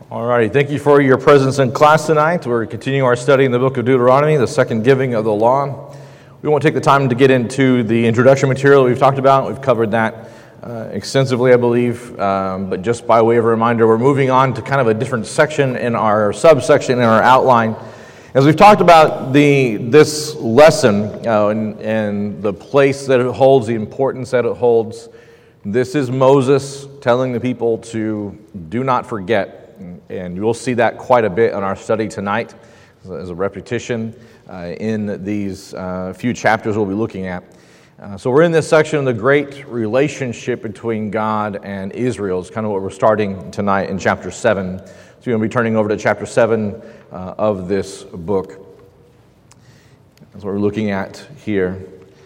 All righty, thank you for your presence in class tonight. We're continuing our study in the book of Deuteronomy, the second giving of the law. We won't take the time to get into the introduction material we've talked about. We've covered that extensively, I believe. But just by way of a reminder, we're moving on to kind of a different section in our subsection in our outline. As we've talked about this lesson and the place that it holds, the importance that it holds, this is Moses telling the people to do not forget. And you'll see that quite a bit in our study tonight as a repetition in these few chapters we'll be looking at. So we're in this section of the great relationship between God and Israel. It's kind of what we're starting tonight in chapter 7. So we're going to be turning over to chapter 7 of this book. That's what we're looking at here.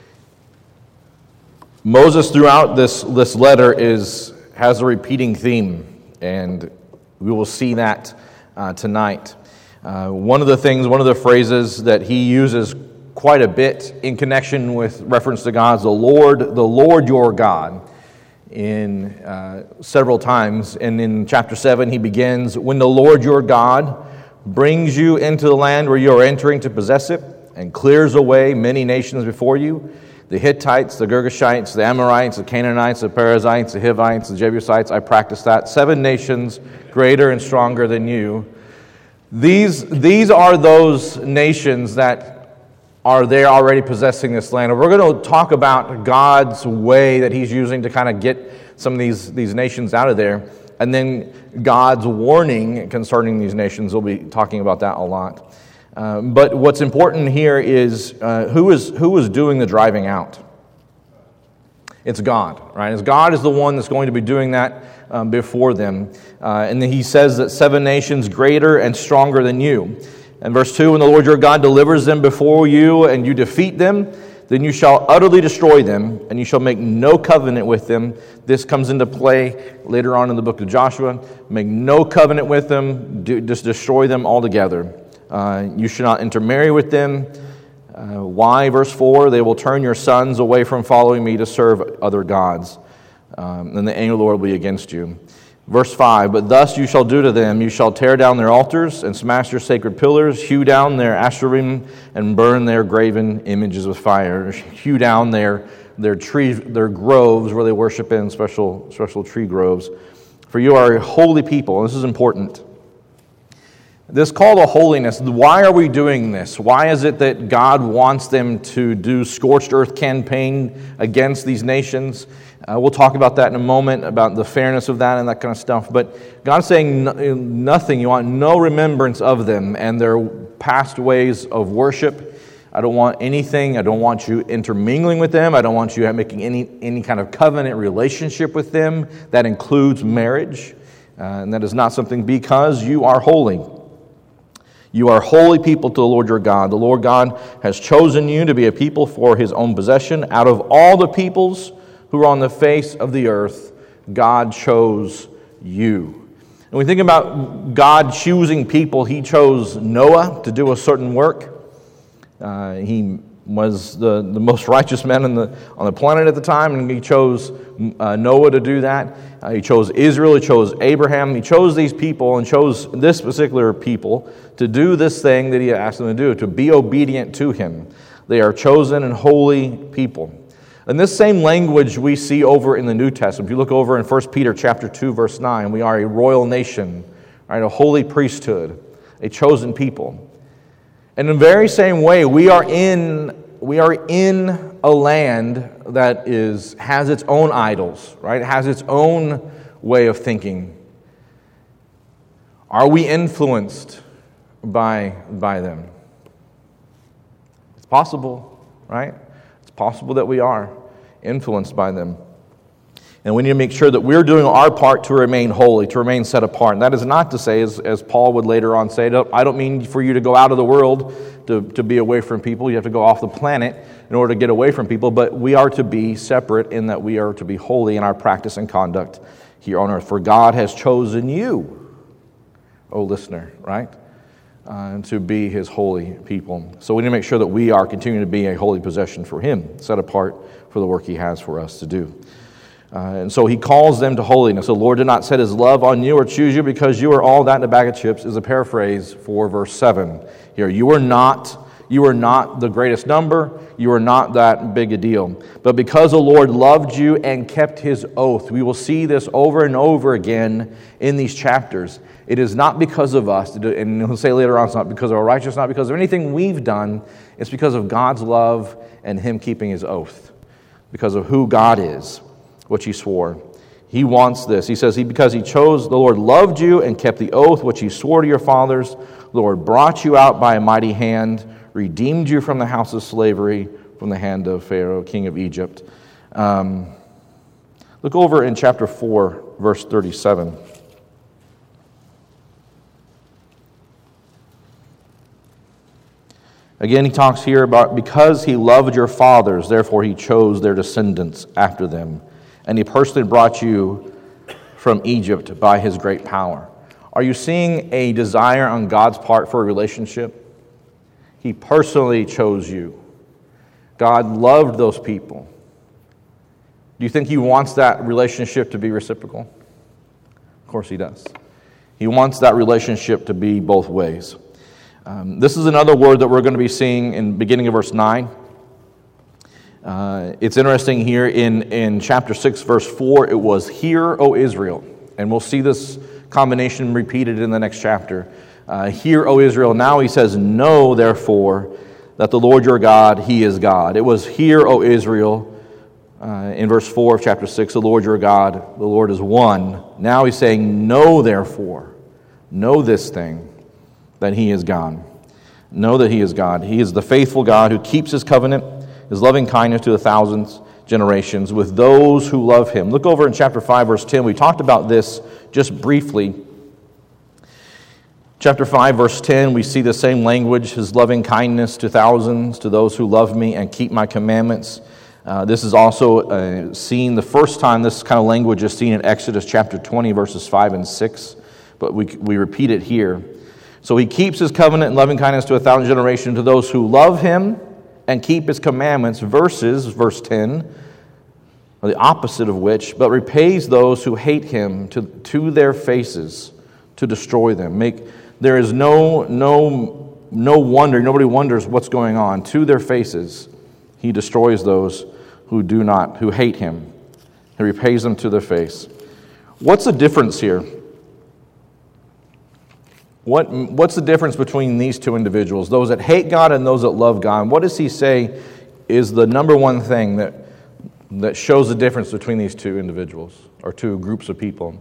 Moses throughout this letter has a repeating theme, and we will see that tonight. One of the phrases that he uses quite a bit in connection with reference to God is the Lord your God, in several times. And in chapter 7, he begins, when the Lord your God brings you into the land where you are entering to possess it, and clears away many nations before you, the Hittites, the Girgashites, the Amorites, the Canaanites, the Perizzites, the Hivites, the Jebusites. I practiced that. 7 nations greater and stronger than you. These are those nations that are there already possessing this land. And we're going to talk about God's way that he's using to kind of get some of these nations out of there. And then God's warning concerning these nations. We'll be talking about that a lot. But what's important here is who is doing the driving out. It's God, right? As God is the one that's going to be doing that before them. And then he says that 7 nations greater and stronger than you. And verse 2, when the Lord your God delivers them before you and you defeat them, then you shall utterly destroy them, and you shall make no covenant with them. This comes into play later on in the book of Joshua. Make no covenant with them, just destroy them altogether. You should not intermarry with them. Why? Verse 4, they will turn your sons away from following me to serve other gods. And the anger of the Lord will be against you. Verse 5, but thus you shall do to them. You shall tear down their altars and smash their sacred pillars, hew down their asherim, and burn their graven images with fire. Hew down their groves where they worship in, special tree groves. For you are a holy people. And this is important. This call to holiness, why are we doing this? Why is it that God wants them to do scorched earth campaign against these nations? We'll talk about that in a moment, about the fairness of that and that kind of stuff. But God's saying nothing. You want no remembrance of them and their past ways of worship. I don't want anything. I don't want you intermingling with them. I don't want you making any kind of covenant relationship with them. That includes marriage. And that is not something, because you are holy. You are holy people to the Lord your God. The Lord God has chosen you to be a people for his own possession. Out of all the peoples who are on the face of the earth, God chose you. And we think about God choosing people. He chose Noah to do a certain work. He was the most righteous man on the planet at the time, and he chose Noah to do that. He chose Israel, he chose Abraham, he chose these people and chose this particular people to do this thing that he asked them to do, to be obedient to him. They are chosen and holy people. And this same language we see over in the New Testament. If you look over in 1 Peter chapter 2, verse 9, we are a royal nation, right? A holy priesthood, a chosen people. And in the very same way, we are in a land that has its own idols, right? It has its own way of thinking. Are we influenced by them? It's possible, right? It's possible that we are influenced by them. And we need to make sure that we're doing our part to remain holy, to remain set apart. And that is not to say, as Paul would later on say, I don't mean for you to go out of the world to be away from people. You have to go off the planet in order to get away from people. But we are to be separate in that we are to be holy in our practice and conduct here on earth. For God has chosen you, O listener, right? To be his holy people. So we need to make sure that we are continuing to be a holy possession for him, set apart for the work he has for us to do. And so he calls them to holiness. The Lord did not set his love on you or choose you because you are all that in a bag of chips, is a paraphrase for verse 7 here. You are not the greatest number. You are not that big a deal. But because the Lord loved you and kept his oath, we will see this over and over again in these chapters. It is not because of us, and he'll say later on, it's not because of our righteousness, not because of anything we've done. It's because of God's love and him keeping his oath, because of who God is, which he swore. He wants this. He says, because he chose, the Lord loved you and kept the oath which he swore to your fathers. The Lord brought you out by a mighty hand, redeemed you from the house of slavery, from the hand of Pharaoh, king of Egypt. Look over in chapter 4, verse 37. Again, he talks here about because he loved your fathers, therefore he chose their descendants after them. And he personally brought you from Egypt by his great power. Are you seeing a desire on God's part for a relationship? He personally chose you. God loved those people. Do you think he wants that relationship to be reciprocal? Of course he does. He wants that relationship to be both ways. This is another word that we're going to be seeing in the beginning of verse 9. It's interesting here in chapter 6, verse 4, it was, "Hear, O Israel." And we'll see this combination repeated in the next chapter. "Hear, O Israel." Now he says, "Know, therefore, that the Lord your God, he is God." It was, "Hear, O Israel," in verse 4 of chapter 6, "The Lord your God, the Lord is one." Now he's saying, "Know, therefore, know this thing, that he is God." Know that he is God. He is the faithful God who keeps his covenant, his loving kindness to 1,000 generations with those who love him. Look over in chapter 5, verse 10. We talked about this just briefly. Chapter 5, verse 10, we see the same language, his loving kindness to thousands, to those who love me and keep my commandments. This is also seen, the first time this kind of language is seen in Exodus chapter 20, verses 5 and 6, but we repeat it here. So he keeps his covenant and loving kindness to 1,000 generations to those who love him and keep his commandments, verse 10, the opposite of which, but repays those who hate him to their faces to destroy them. There is no wonder, nobody wonders what's going on. To their faces, he destroys those who hate him. He repays them to their face. What's the difference here? What's the difference between these two individuals, those that hate God and those that love God? What does he say is the number one thing that shows the difference between these two individuals or two groups of people?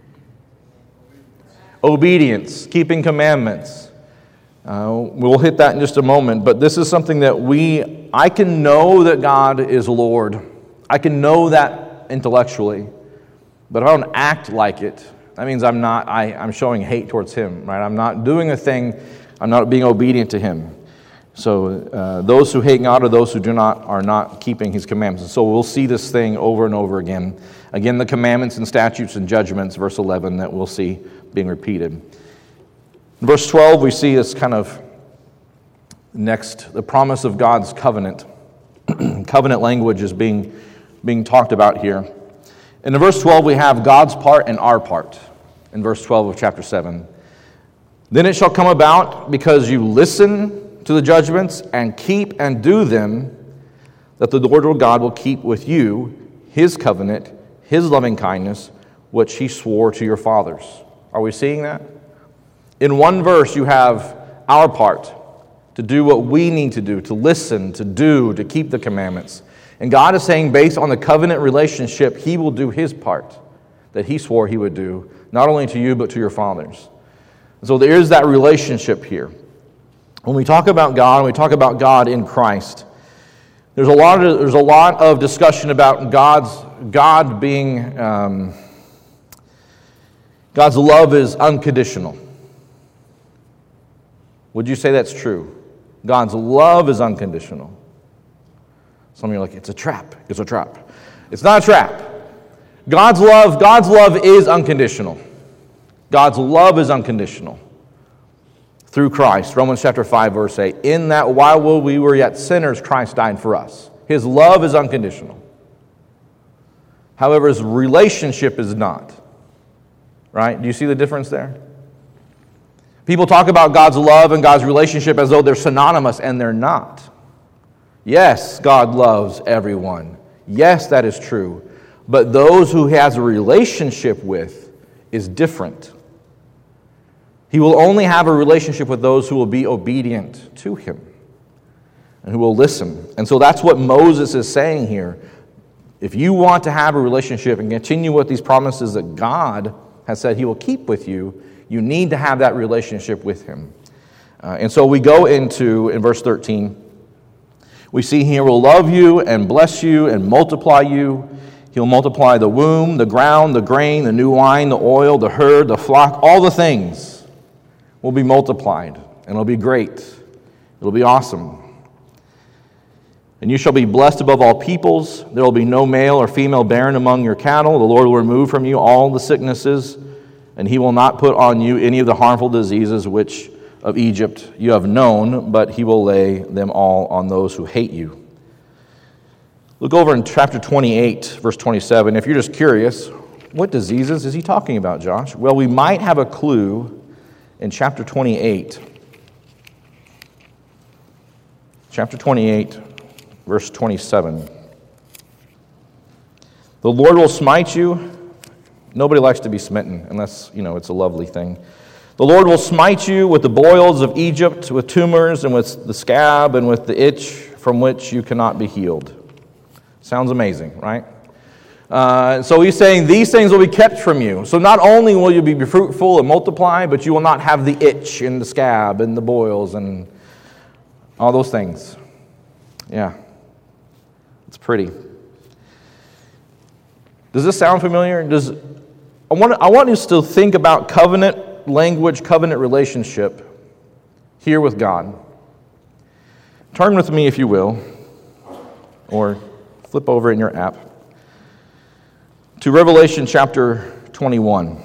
Obedience, keeping commandments. We'll hit that in just a moment, but this is something that I can know that God is Lord. I can know that intellectually, but if I don't act like it, that means I'm showing hate towards him, right? I'm not doing a thing, I'm not being obedient to him. So those who hate God are those who are not keeping his commandments. And so we'll see this thing over and over again. Again, the commandments and statutes and judgments, verse 11, that we'll see being repeated. In verse 12, we see this kind of next, the promise of God's covenant. Covenant language is being talked about here. And in verse 12, we have God's part and our part. In verse 12 of chapter 7. "Then it shall come about, because you listen to the judgments and keep and do them, that the Lord your God will keep with you his covenant, his loving kindness, which he swore to your fathers." Are we seeing that? In one verse, you have our part, to do what we need to do, to listen, to do, to keep the commandments. And God is saying, based on the covenant relationship, he will do his part that he swore he would do, not only to you, but to your fathers. So there is that relationship here. When we talk about God, and we talk about God in Christ, there's a lot of discussion about God's love is unconditional. Would you say that's true? God's love is unconditional. Some of you are like, it's a trap. It's a trap. It's not a trap. God's love is unconditional. God's love is unconditional. Through Christ. Romans chapter 5, verse 8. In that while we were yet sinners, Christ died for us. His love is unconditional. However, his relationship is not. Right? Do you see the difference there? People talk about God's love and God's relationship as though they're synonymous, and they're not. Yes, God loves everyone. Yes, that is true. But those who he has a relationship with is different. He will only have a relationship with those who will be obedient to him and who will listen. And so that's what Moses is saying here. If you want to have a relationship and continue with these promises that God has said he will keep with you, you need to have that relationship with him. And so we go into, in verse 13, we see he will love you and bless you and multiply you. He'll multiply the womb, the ground, the grain, the new wine, the oil, the herd, the flock, all the things will be multiplied, and it'll be great. It'll be awesome. And you shall be blessed above all peoples. There will be no male or female barren among your cattle. The Lord will remove from you all the sicknesses, and he will not put on you any of the harmful diseases which of Egypt you have known, but he will lay them all on those who hate you. Look over in chapter 28, verse 27. If you're just curious, what diseases is he talking about, Josh? Well, we might have a clue in chapter 28. Chapter 28, verse 27. The Lord will smite you. Nobody likes to be smitten unless, it's a lovely thing. The Lord will smite you with the boils of Egypt, with tumors, and with the scab, and with the itch from which you cannot be healed. Sounds amazing, right? So he's saying these things will be kept from you. So not only will you be fruitful and multiply, but you will not have the itch and the scab and the boils and all those things. Yeah, it's pretty. Does this sound familiar? I want us to think about covenant language, covenant relationship here with God. Turn with me, if you will, or flip over in your app to Revelation chapter 21.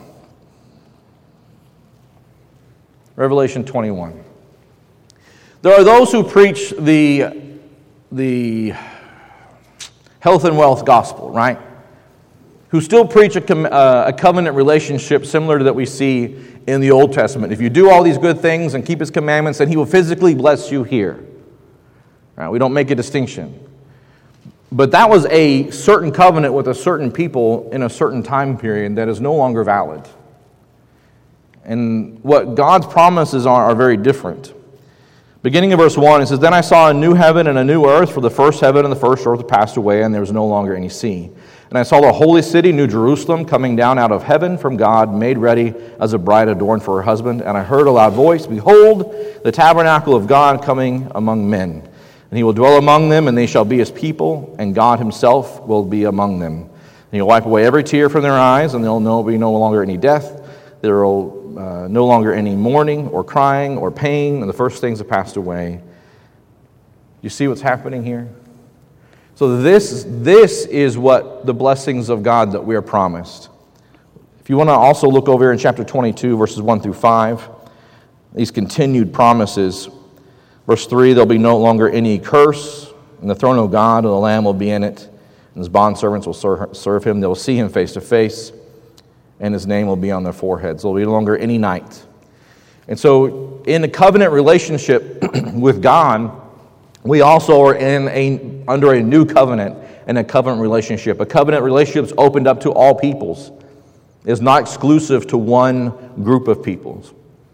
Revelation 21. There are those who preach the health and wealth gospel, right? Who still preach a covenant relationship similar to that we see in the Old Testament. If you do all these good things and keep his commandments, then he will physically bless you here. Right? We don't make a distinction. But that was a certain covenant with a certain people in a certain time period that is no longer valid. And what God's promises are very different. Beginning in verse 1, it says, Then I saw a new heaven and a new earth, for the first heaven and the first earth passed away, and there was no longer any sea. And I saw the holy city, New Jerusalem, coming down out of heaven from God, made ready as a bride adorned for her husband. And I heard a loud voice, Behold, the tabernacle of God coming among men. And he will dwell among them, and they shall be his people, and God himself will be among them. And he'll wipe away every tear from their eyes, and there will be no longer any death. There will no longer any mourning or crying or pain, and the first things have passed away. You see what's happening here? So this is what the blessings of God that we are promised. If you want to also look over in chapter 22, verses 1 through 5, these continued promises. Verse 3, there'll be no longer any curse, and the throne of God and the Lamb will be in it, and his bondservants will serve him. They will see him face to face, and his name will be on their foreheads. There will be no longer any night. And so in a covenant relationship with God, we also are under a new covenant and a covenant relationship. A covenant relationship is opened up to all peoples. It's not exclusive to one group of peoples.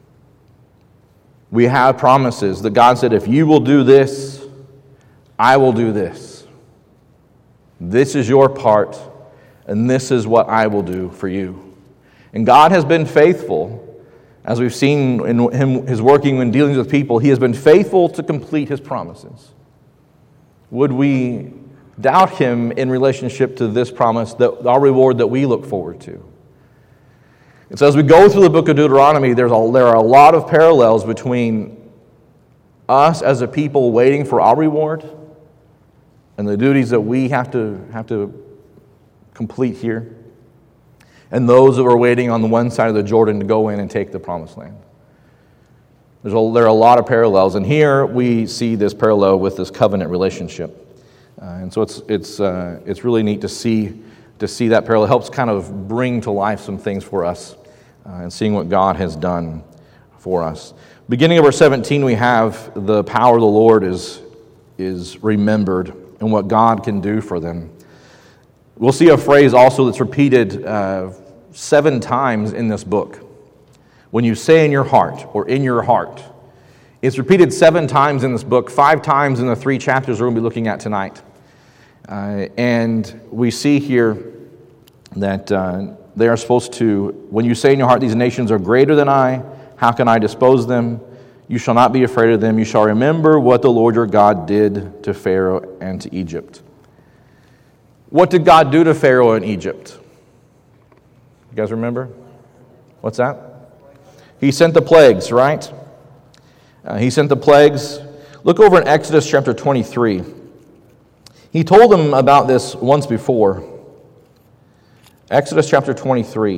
We have promises that God said, if you will do this, I will do this. This is your part, and this is what I will do for you. And God has been faithful. As we've seen in his working and dealings with people, he has been faithful to complete his promises. Would we doubt him in relationship to this promise, that our reward that we look forward to? And so as we go through the book of Deuteronomy, there are a lot of parallels between us as a people waiting for our reward and the duties that we have to complete here, and those that are waiting on the one side of the Jordan to go in and take the promised land. There are a lot of parallels, and here we see this parallel with this covenant relationship. And so it's really neat to see to see that parallel. It helps kind of bring to life some things for us and seeing what God has done for us. Beginning of verse 17, we have the power of the Lord is remembered and what God can do for them. We'll see a phrase also that's repeated 7 times in this book. When you say in your heart or in your heart, it's repeated 7 times in this book, 5 times in the 3 chapters we're going to be looking at tonight. And we see here that they are supposed to, when you say in your heart, these nations are greater than I, how can I dispose them? You shall not be afraid of them. You shall remember what the Lord your God did to Pharaoh and to Egypt. What did God do to Pharaoh in Egypt? You guys remember? What's that? He sent the plagues, right? He sent the plagues. Look over in Exodus chapter 23. He told them about this once before. Exodus chapter 23.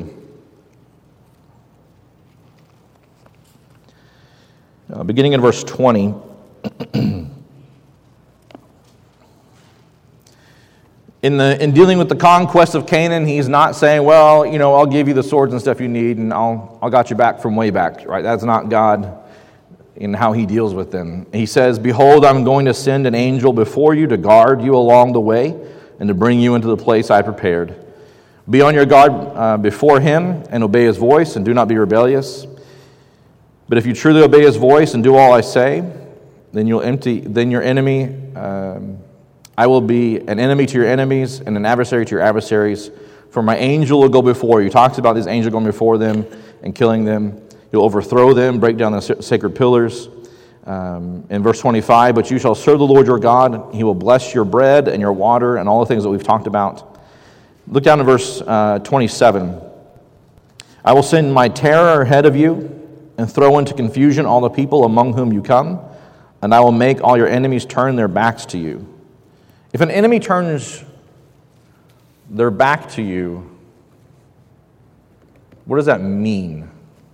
Beginning in verse 20. In dealing with the conquest of Canaan, he's not saying, well, I'll give you the swords and stuff you need, and I'll got you back from way back, right? That's not God in how he deals with them. He says, behold, I'm going to send an angel before you to guard you along the way and to bring you into the place I prepared. Be on your guard before him and obey his voice, and do not be rebellious. But if you truly obey his voice and do all I say, then your enemy, I will be an enemy to your enemies and an adversary to your adversaries. For my angel will go before you. He talks about this angel going before them and killing them. You'll overthrow them, break down the sacred pillars. In verse 25, but you shall serve the Lord your God. He will bless your bread and your water and all the things that we've talked about. Look down to verse 27. I will send my terror ahead of you and throw into confusion all the people among whom you come, and I will make all your enemies turn their backs to you. If an enemy turns their back to you, what does that mean?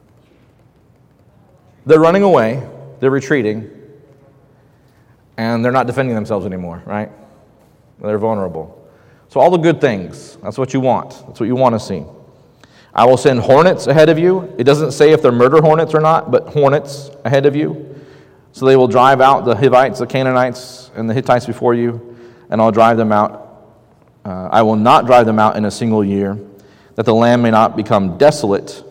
They're running away, they're retreating, and they're not defending themselves anymore, right? They're vulnerable. So all the good things, that's what you want. That's what you want to see. I will send hornets ahead of you. It doesn't say if they're murder hornets or not, but hornets ahead of you. So they will drive out the Hivites, the Canaanites, and the Hittites before you, and I'll drive them out. I will not drive them out in a single year, that the land may not become desolate,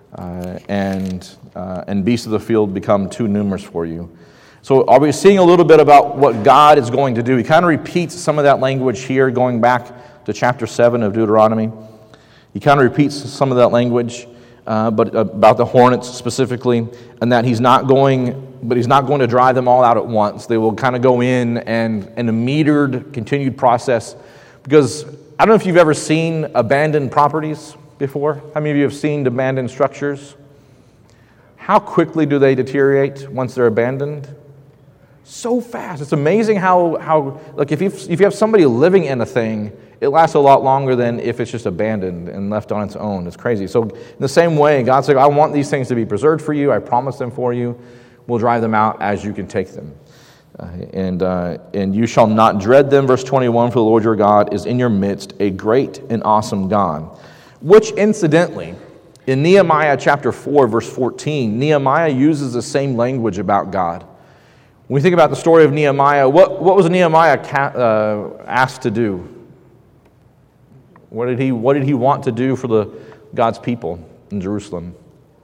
and beasts of the field become too numerous for you. So are we seeing a little bit about what God is going to do? He kind of repeats some of that language here, going back to chapter 7 of Deuteronomy. He kind of repeats some of that language, but about the hornets specifically, and that he's not going to drive them all out at once. They will kind of go in and a metered, continued process. Because I don't know if you've ever seen abandoned properties before. How many of you have seen abandoned structures? How quickly do they deteriorate once they're abandoned? So fast. It's amazing how like if you have somebody living in a thing, it lasts a lot longer than if it's just abandoned and left on its own. It's crazy. So in the same way, God's like, I want these things to be preserved for you. I promise them for you. We'll drive them out as you can take them. And you shall not dread them. Verse 21, for the Lord your God is in your midst, a great and awesome God. Which incidentally, in Nehemiah chapter 4, verse 14, Nehemiah uses the same language about God. When we think about the story of Nehemiah, what was Nehemiah asked to do? What did he want to do for God's people in Jerusalem?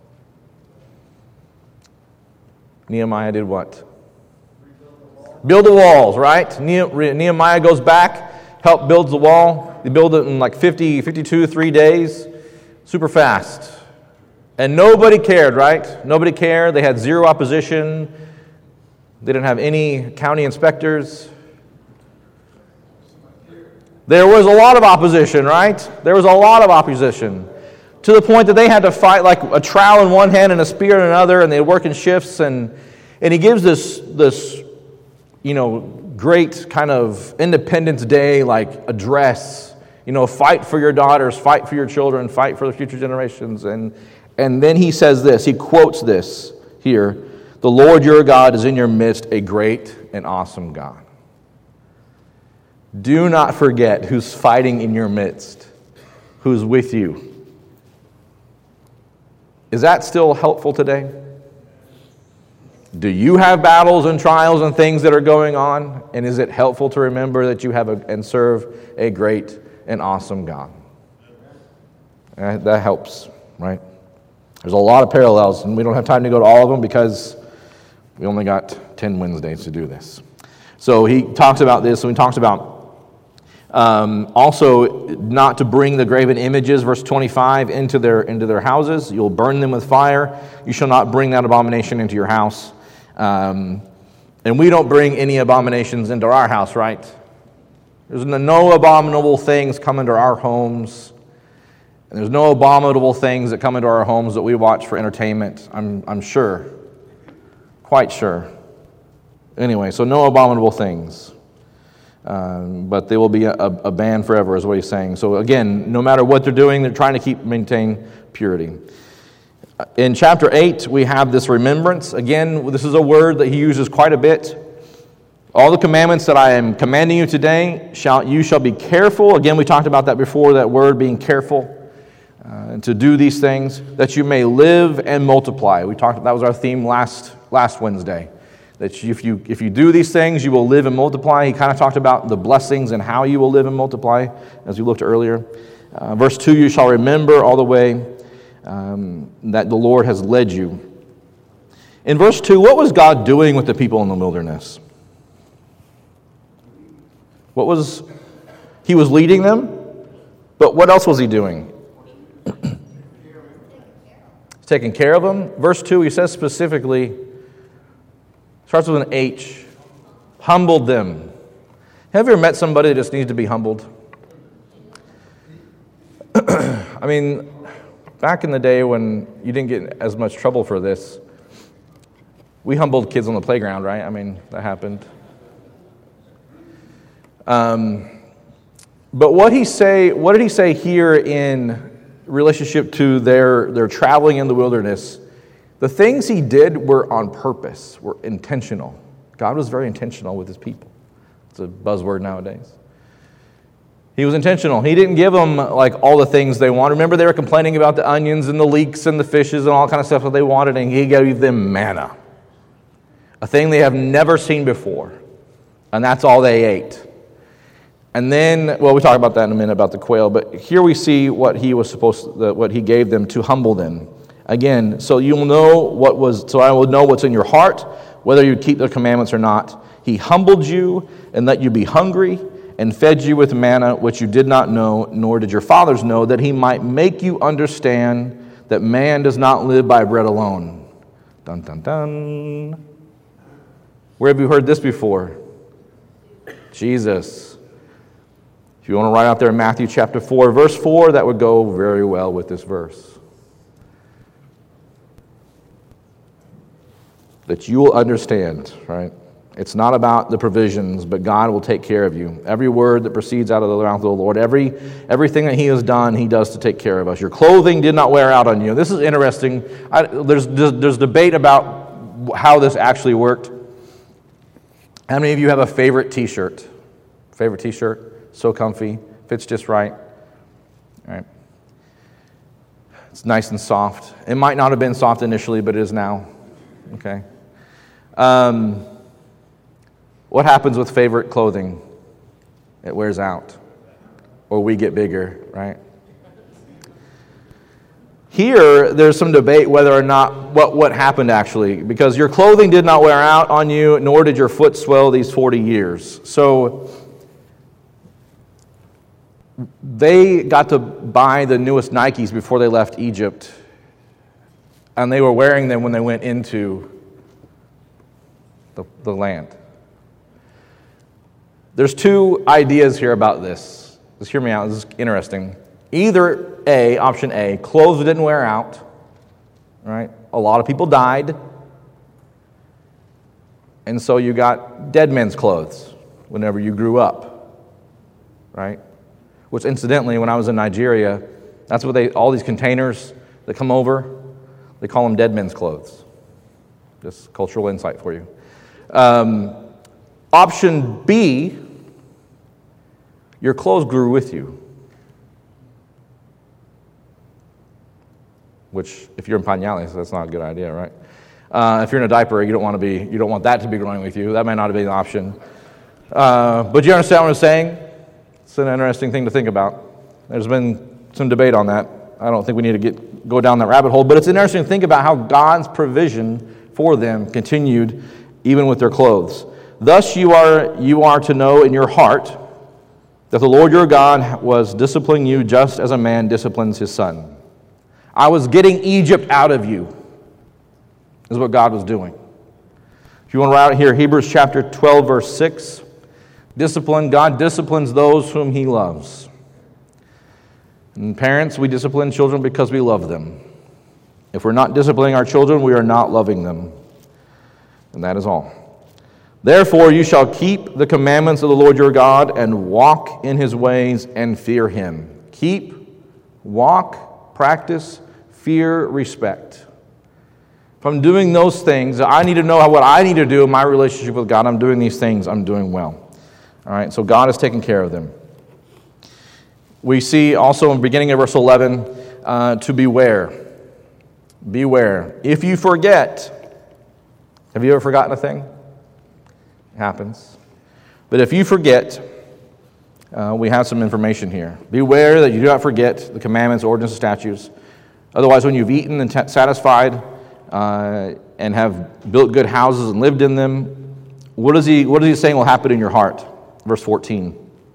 Nehemiah did what? Build the walls, right? Nehemiah goes back, builds the wall. They build it in like 52, 3 days. Super fast. And nobody cared, right? Nobody cared. They had zero opposition. They didn't have any county inspectors. There was a lot of opposition, right? There was a lot of opposition. To the point that they had to fight like a trowel in one hand and a spear in another, and they work in shifts. And he gives this great kind of Independence Day like address. Fight for your daughters, fight for your children, fight for the future generations. And then he says this, he quotes this here, the Lord your God is in your midst, a great and awesome God. Do not forget who's fighting in your midst. who's with you. Is that still helpful today? Do you have battles and trials and things that are going on? And is it helpful to remember that you have and serve a great and awesome God? That helps, right? There's a lot of parallels, and we don't have time to go to all of them because we only got 10 Wednesdays to do this. So he talks about this, and he talks about also not to bring the graven images, verse 25, into their houses. You'll burn them with fire. You shall not bring that abomination into your house. And we don't bring any abominations into our house, right? There's no abominable things come into our homes. And there's no abominable things that come into our homes that we watch for entertainment, I'm sure. Quite sure. Anyway, so no abominable things. But they will be a ban forever, is what he's saying. So again, no matter what they're doing, they're trying to maintain purity. In chapter 8, we have this remembrance. Again, this is a word that he uses quite a bit. All the commandments that I am commanding you today, you shall be careful. Again, we talked about that before, that word being careful. To do these things, that you may live and multiply. That was our theme last Wednesday. That if you do these things, you will live and multiply. He kind of talked about the blessings and how you will live and multiply, as we looked earlier. Verse 2, you shall remember all the way that the Lord has led you. In verse 2, what was God doing with the people in the wilderness? He was leading them, but what else was he doing? He's taking care of them. Verse 2, he says specifically, starts with an H, humbled them. Have you ever met somebody that just needs to be humbled? I mean, back in the day when you didn't get as much trouble for this, we humbled kids on the playground, right? I mean, that happened. But what did he say here in relationship to their traveling in the wilderness? The things he did were on purpose, were intentional. God was very intentional with his people. It's a buzzword nowadays. He was intentional. He didn't give them like all the things they wanted. Remember, they were complaining about the onions and the leeks and the fishes and all kind of stuff that they wanted, and he gave them manna, a thing they have never seen before, and that's all they ate. And then, well, we talk about that in a minute about the quail, but here we see what what he gave them to humble them. Again, so I will know what's in your heart, whether you keep the commandments or not. He humbled you and let you be hungry and fed you with manna, which you did not know, nor did your fathers know, that he might make you understand that man does not live by bread alone. Dun, dun, dun. Where have you heard this before? Jesus. If you want to write out there Matthew chapter 4, verse 4, that would go very well with this verse. That you will understand, right? It's not about the provisions, but God will take care of you. Every word that proceeds out of the mouth of the Lord, everything that he has done, he does to take care of us. Your clothing did not wear out on you. This is interesting. There's debate about how this actually worked. How many of you have a favorite t-shirt? Favorite t-shirt? So comfy, fits just right. All right. It's nice and soft. It might not have been soft initially, but it is now. Okay. What happens with favorite clothing? It wears out. Or we get bigger, right? Here, there's some debate whether or not what happened actually, because your clothing did not wear out on you, nor did your foot swell these 40 years. So they got to buy the newest Nikes before they left Egypt, and they were wearing them when they went into the land. There's two ideas here about this. Just hear me out. This is interesting. Either option A, clothes didn't wear out, right? A lot of people died, and so you got dead men's clothes whenever you grew up, right? Which incidentally, when I was in Nigeria, that's what all these containers that come over, they call them dead men's clothes. Just cultural insight for you. Option B, your clothes grew with you. which if you're in pañales, that's not a good idea, right? If you're in a diaper, you don't want that to be growing with you. That may not be an option. But you understand what I'm saying? It's an interesting thing to think about. There's been some debate on that. I don't think we need to go down that rabbit hole, but it's interesting to think about how God's provision for them continued even with their clothes. Thus you are to know in your heart that the Lord your God was disciplining you just as a man disciplines his son. I was getting Egypt out of you, is what God was doing. If you want to write it here, Hebrews chapter 12, verse 6. God disciplines those whom he loves. And parents, we discipline children because we love them. If we're not disciplining our children, we are not loving them. And that is all. Therefore, you shall keep the commandments of the Lord your God and walk in his ways and fear him. Keep, walk, practice, fear, respect. If I'm doing those things, I need to know what I need to do in my relationship with God. I'm doing these things, I'm doing well. All right, so God is taking care of them. We see also in the beginning of verse 11 to beware. Beware. If you forget, have you ever forgotten a thing? It happens. But if you forget, we have some information here. Beware that you do not forget the commandments, ordinances, statutes. Otherwise, when you've eaten and satisfied and have built good houses and lived in them, what is he saying will happen in your heart? Verse 14.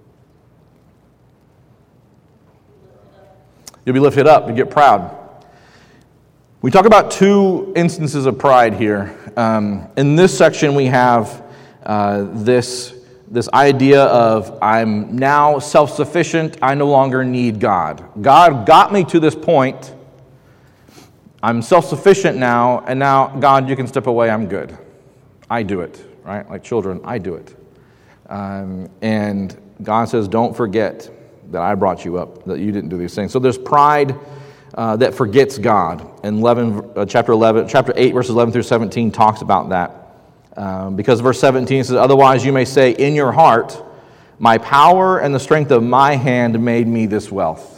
You'll be lifted up, you get proud. We talk about two instances of pride here. In this section, we have this idea of I'm now self-sufficient, I no longer need God. God got me to this point. I'm self-sufficient now, and now, God, you can step away, I'm good. I do it, right? Like children, I do it. And God says, don't forget that I brought you up, that you didn't do these things. So there's pride that forgets God. And chapter 8, verses 11 through 17 talks about that. Because verse 17 says, otherwise you may say in your heart, my power and the strength of my hand made me this wealth.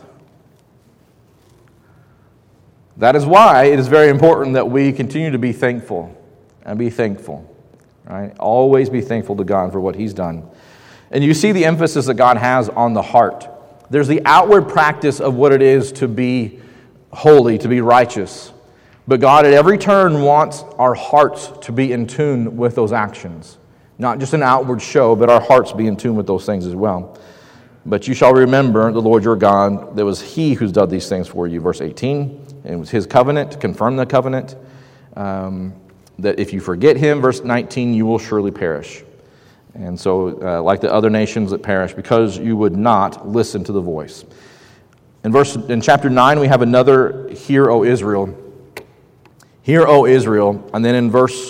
That is why it is very important that we continue to be thankful and be thankful. Right? Always be thankful to God for what he's done. And you see the emphasis that God has on the heart. There's the outward practice of what it is to be holy, to be righteous. But God at every turn wants our hearts to be in tune with those actions. Not just an outward show, but our hearts be in tune with those things as well. But you shall remember the Lord your God, that was he who's done these things for you. Verse 18, and it was his covenant, to confirm the covenant, that if you forget him, verse 19, you will surely perish. And so, like the other nations that perish, because you would not listen to the voice. In chapter 9, we have another, hear, O Israel. Hear, O Israel. And then in verse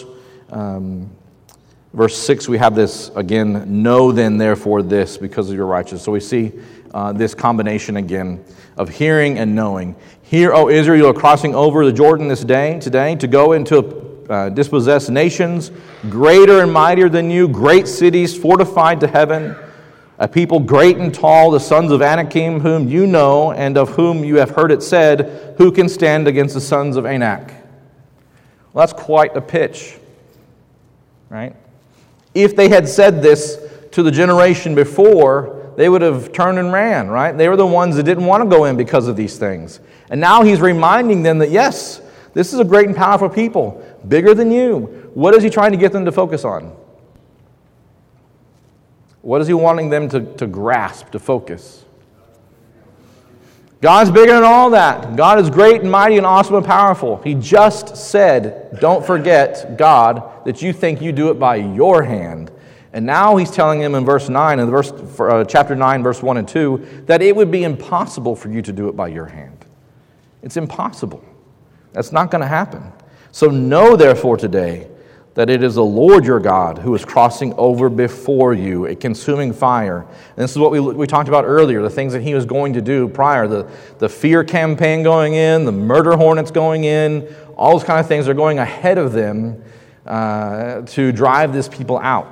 6, we have this, again, know then therefore this, because of your righteousness. So we see this combination again of hearing and knowing. Hear, O Israel, you are crossing over the Jordan today, to go into dispossess nations greater and mightier than you, great cities fortified to heaven, a people great and tall, the sons of Anakim, whom you know, and of whom you have heard it said, who can stand against the sons of Anak? Well, that's quite a pitch, right? If they had said this to the generation before, they would have turned and ran, right? They were the ones that didn't want to go in because of these things. And now he's reminding them that, yes, this is a great and powerful people, bigger than you. What is he trying to get them to focus on? What is he wanting them to grasp, to focus? God's bigger than all that. God is great and mighty and awesome and powerful. He just said, don't forget, God, that you think you do it by your hand. And now he's telling them in verse 9, chapter 9, verse 1 and 2, that it would be impossible for you to do it by your hand. It's impossible. That's not going to happen. So know, therefore, today that it is the Lord your God who is crossing over before you, a consuming fire. And this is what we talked about earlier, the things that he was going to do prior, the fear campaign going in, the murder hornets going in, all those kind of things are going ahead of them to drive this people out.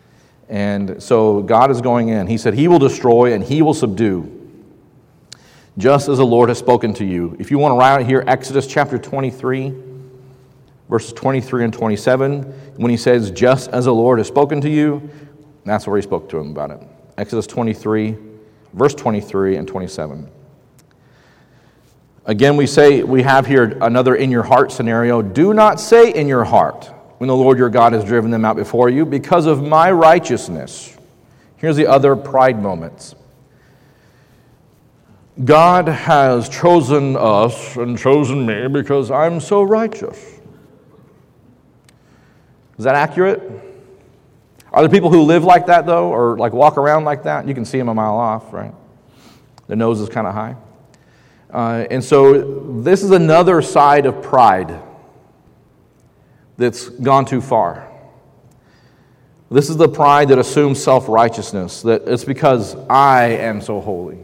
And so God is going in. He said he will destroy and he will subdue. just as the Lord has spoken to you. If you want to write it here, Exodus chapter 23, verses 23 and 27, when he says, just as the Lord has spoken to you, that's where he spoke to him about it. Exodus 23, verse 23 and 27. Again, we have here another in your heart scenario. Do not say in your heart, when the Lord your God has driven them out before you, because of my righteousness. Here's the other pride moments. God has chosen us and chosen me because I'm so righteous. Is that accurate? Are there people who live like that, though, or like walk around like that? You can see them a mile off, right? Their nose is kind of high. And so this is another side of pride that's gone too far. This is the pride that assumes self-righteousness, that it's because I am so holy.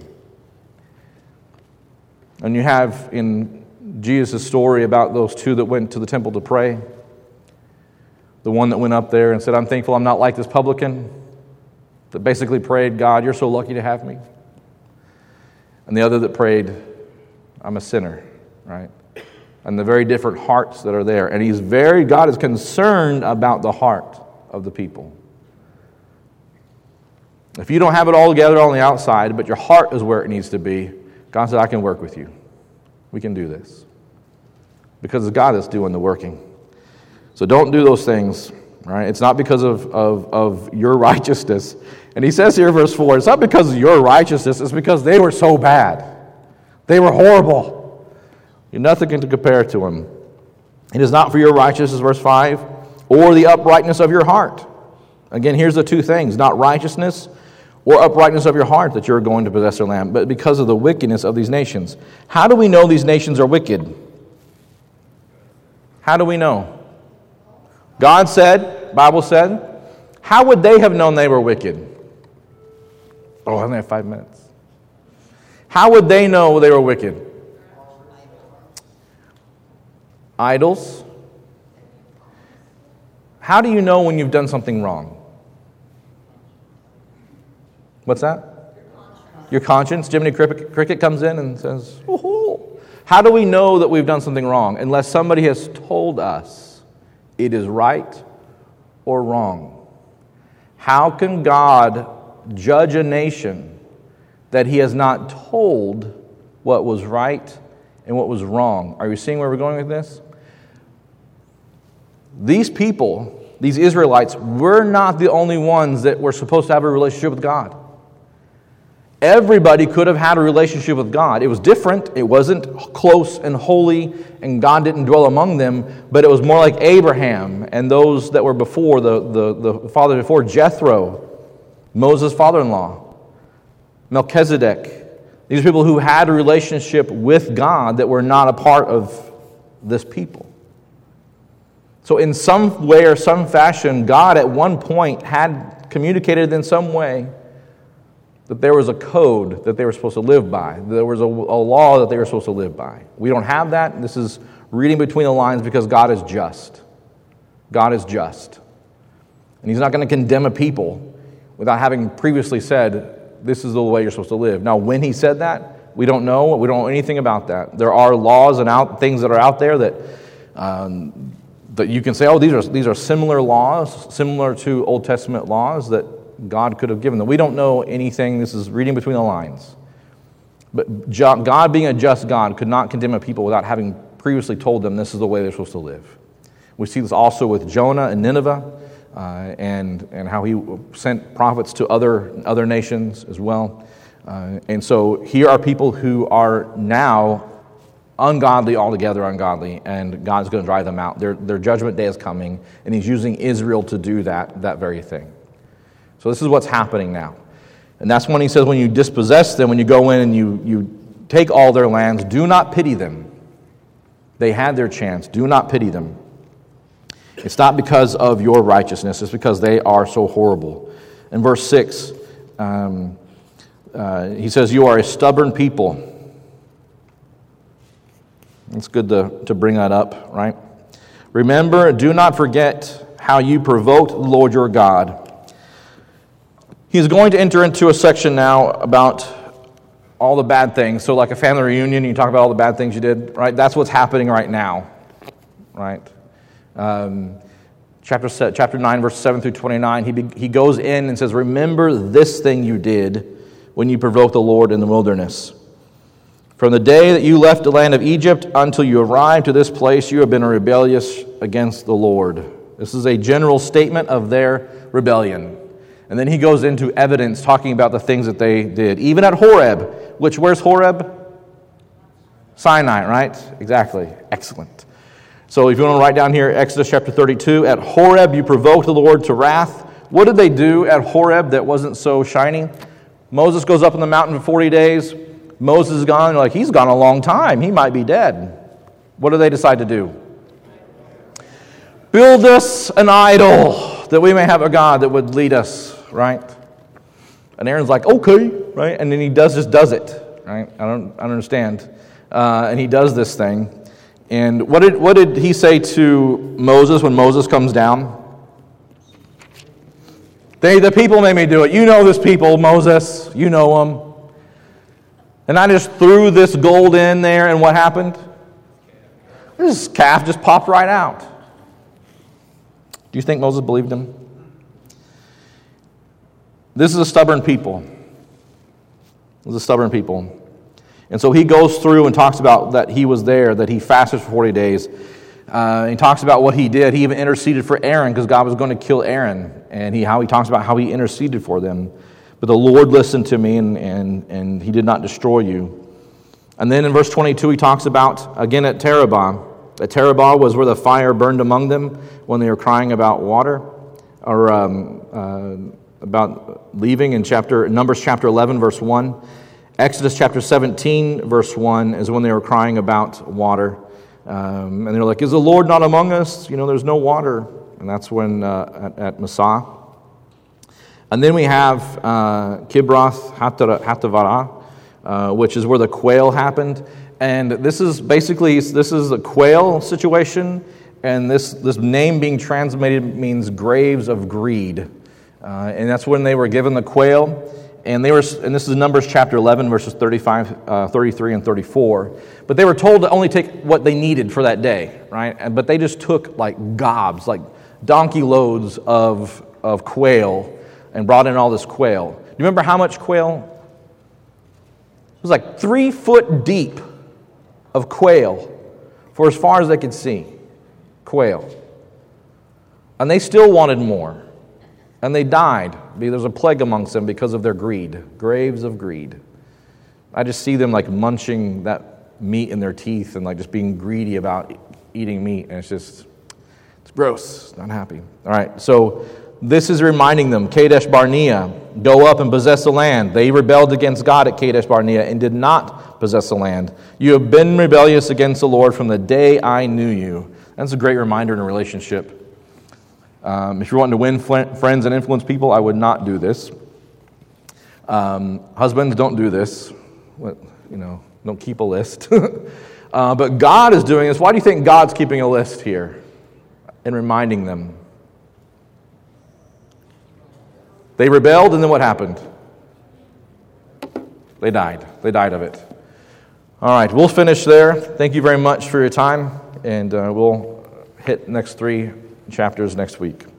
And you have in Jesus' story about those two that went to the temple to pray, the one that went up there and said, I'm thankful I'm not like this publican, that basically prayed, God, you're so lucky to have me. And the other that prayed, I'm a sinner, right? And the very different hearts that are there. And God is concerned about the heart of the people. If you don't have it all together on the outside, but your heart is where it needs to be, God said, I can work with you. We can do this. Because it's God that's doing the working. So don't do those things, right? It's not because of your righteousness. And he says here in verse 4, it's not because of your righteousness, it's because they were so bad. They were horrible. You're nothing to compare to them. It is not for your righteousness, verse 5, or the uprightness of your heart. Again, here's the two things, not righteousness or uprightness of your heart that you're going to possess their land, but because of the wickedness of these nations. How do we know these nations are wicked? How do we know? God said, Bible said, how would they have known they were wicked? Oh, I only have 5 minutes. How would they know they were wicked? Idols. How do you know when you've done something wrong? What's that? Your conscience. Jiminy Cricket comes in and says, oh. How do we know that we've done something wrong? Unless somebody has told us it is right or wrong. How can God judge a nation that he has not told what was right and what was wrong? Are you seeing where we're going with this? These people, these Israelites, were not the only ones that were supposed to have a relationship with God. Everybody could have had a relationship with God. It was different. It wasn't close and holy, and God didn't dwell among them, but it was more like Abraham and those that were before, the father before, Jethro, Moses' father-in-law, Melchizedek. These are people who had a relationship with God that were not a part of this people. So in some way or some fashion, God at one point had communicated in some way that there was a code that they were supposed to live by. There was a law that they were supposed to live by. We don't have that. This is reading between the lines because God is just. God is just. And he's not going to condemn a people without having previously said, this is the way you're supposed to live. Now, when he said that, we don't know. We don't know anything about that. There are laws and things that are out there that you can say, oh, these are similar laws, similar to Old Testament laws that God could have given them. We don't know anything. This is reading between the lines. But God, being a just God, could not condemn a people without having previously told them this is the way they're supposed to live. We see this also with Jonah and Nineveh, and how he sent prophets to other nations as well. And so here are people who are now ungodly, altogether ungodly, and God's going to drive them out. Their judgment day is coming, and he's using Israel to do that very thing. So this is what's happening now. And that's when he says when you dispossess them, when you go in and you take all their lands, do not pity them. They had their chance. Do not pity them. It's not because of your righteousness. It's because they are so horrible. In verse 6, he says, you are a stubborn people. It's good to bring that up, right? Remember, do not forget how you provoked the Lord your God. He's going to enter into a section now about all the bad things. So like a family reunion, you talk about all the bad things you did, right? That's what's happening right now, right? Chapter 9, verse 7 through 29, he goes in and says, remember this thing you did when you provoked the Lord in the wilderness. From the day that you left the land of Egypt until you arrived to this place, you have been rebellious against the Lord. This is a general statement of their rebellion. And then he goes into evidence talking about the things that they did. Even at Horeb, where's Horeb? Sinai, right? Exactly. Excellent. So if you want to write down here, Exodus chapter 32, at Horeb you provoked the Lord to wrath. What did they do at Horeb that wasn't so shiny? Moses goes up on the mountain for 40 days. Moses is gone. They're like, he's gone a long time. He might be dead. What do they decide to do? Build us an idol that we may have a God that would lead us, right? And Aaron's like, okay, right? And then he just does it, right? I don't understand. And he does this thing. And what did he say to Moses when Moses comes down? The people made me do it. You know this people, Moses. You know them. And I just threw this gold in there, and what happened? This calf just popped right out. Do you think Moses believed him? This is a stubborn people. This is a stubborn people. And so he goes through and talks about that he was there, that he fasted for 40 days. He talks about what he did. He even interceded for Aaron because God was going to kill Aaron. And how he talks about how he interceded for them. But the Lord listened to me and he did not destroy you. And then in verse 22 he talks about, again at Terabah. At Terabah was where the fire burned among them when they were crying about water. Or about leaving in Numbers chapter 11 verse 1. Exodus chapter 17 verse 1 is when they were crying about water. And they're like, is the Lord not among us? There's no water. And that's when at Massah. And then we have Kibroth Hattaavah, which is where the quail happened. And this is a quail situation. And this name being translated means graves of greed. And that's when they were given the quail. And this is Numbers chapter 11, verses 35, 33, and 34. But they were told to only take what they needed for that day, right? But they just took like gobs, like donkey loads of quail, and brought in all this quail. Do you remember how much quail? It was like 3 foot deep of quail for as far as they could see. Quail. And they still wanted more. And they died. There's a plague amongst them because of their greed. Graves of greed. I just see them like munching that meat in their teeth and like just being greedy about eating meat. And it's gross. Not happy. All right. So this is reminding them, Kadesh Barnea, go up and possess the land. They rebelled against God at Kadesh Barnea and did not possess the land. You have been rebellious against the Lord from the day I knew you. That's a great reminder in a relationship. If you're wanting to win friends and influence people, I would not do this. Husbands, don't do this. Don't keep a list. But God is doing this. Why do you think God's keeping a list here and reminding them? They rebelled, and then what happened? They died. They died of it. All right, we'll finish there. Thank you very much for your time, and we'll hit next 3 chapters next week.